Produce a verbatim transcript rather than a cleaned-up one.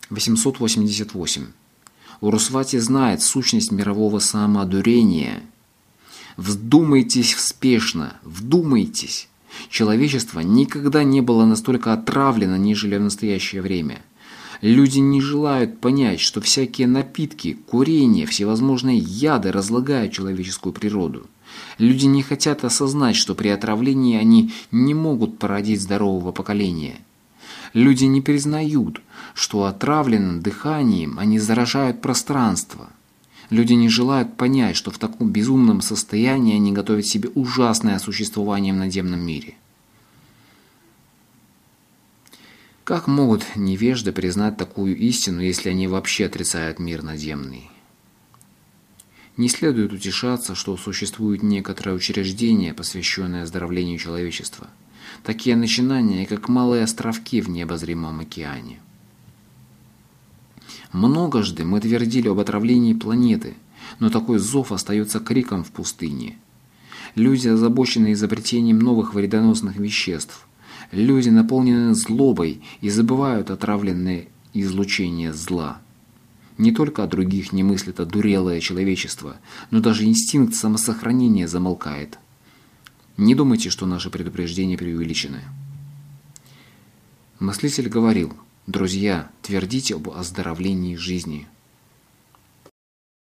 восемьсот восемьдесят восемь. Урусвати знает сущность мирового самоодурения. Вдумайтесь вспешно, вдумайтесь. Человечество никогда не было настолько отравлено, нежели в настоящее время. Люди не желают понять, что всякие напитки, курение, всевозможные яды разлагают человеческую природу. Люди не хотят осознать, что при отравлении они не могут породить здорового поколения. Люди не признают, что отравленным дыханием они заражают пространство. Люди не желают понять, что в таком безумном состоянии они готовят себе ужасное существование в надземном мире. Как могут невежды признать такую истину, если они вообще отрицают мир надземный? Не следует утешаться, что существуют некоторые учреждения, посвященные оздоровлению человечества. Такие начинания, как малые островки в необозримом океане. Многожды мы твердили об отравлении планеты, но такой зов остается криком в пустыне. Люди озабочены изобретением новых вредоносных веществ. Люди наполнены злобой и забывают отравленные излучения зла. Не только о других не мыслит одурелое человечество, но даже инстинкт самосохранения замолкает. Не думайте, что наши предупреждения преувеличены. Мыслитель говорил: друзья, твердите об оздоровлении жизни.